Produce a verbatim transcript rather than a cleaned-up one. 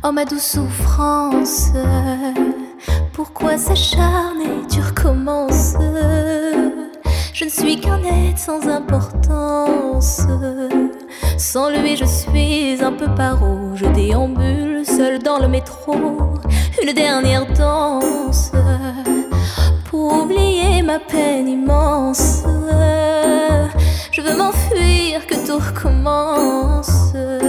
Oh ma douce souffrance, pourquoi s'acharner, tu recommences? Je ne suis qu'un être sans importance. Sans lui je suis un peu paro. Je déambule seul dans le métro. Une dernière danse pour oublier ma peine immense. Je veux m'enfuir, que tout recommence.